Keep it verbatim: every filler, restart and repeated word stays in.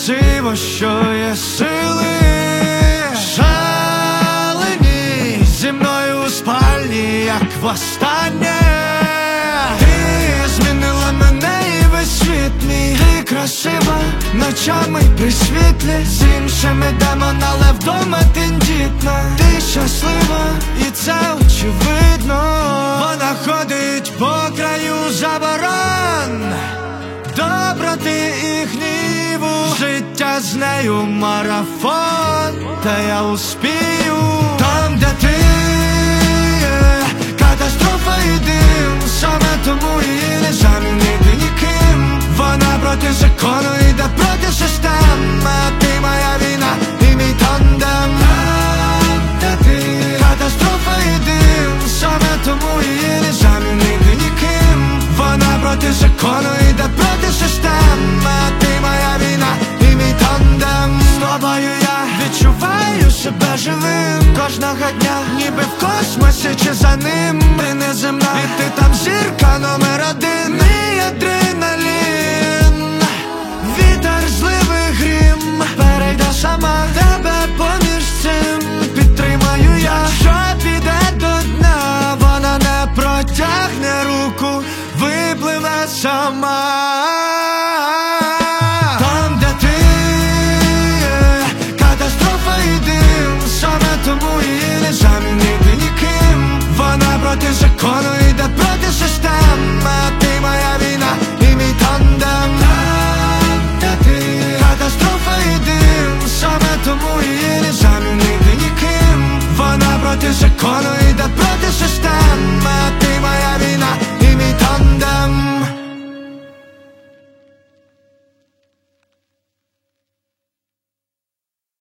красиво, що є сили. Шалені зі мною у спальні, як востаннє. Ти змінила мене і весь світ мій. Ти красива ночами при світлі, з іншими демон, але вдома тендітна. Ти щаслива, і це очевидно. Вона ходить по краю заборон, доброти і гніву. Життя з нею марафон, та я успію. Там, де ти є, катастрофа і дим. Саме тому її не замінити ніким. Вона проти закону, іде проти системи. Ти моя війна і мій тандем. Там, де ти є, катастрофа і дим. Саме тому її не замінити ніким. Вона проти закону, іде проти системи. Ти моя війна і мій тандем. З тобою я відчуваю себе живим кожного дня, ніби в космосі чи за ним. Ти неземна, і ти там зірка номер один. Мій адреналін, вітер, зливи, грім. Перейде сама, тебе поміж цим підтримаю я. Що піде до дна, вона не протягне руку, випливе сама. Там, де ти є, катастрофа і дим. Саме тому її не замінити ніким. Вона проти закону, іде проти системи. Ти моя війна і мій тандем. Там, де ти є, катастрофа і дим. Саме тому її не замінити ніким. Вона проти закону, іде проти системи.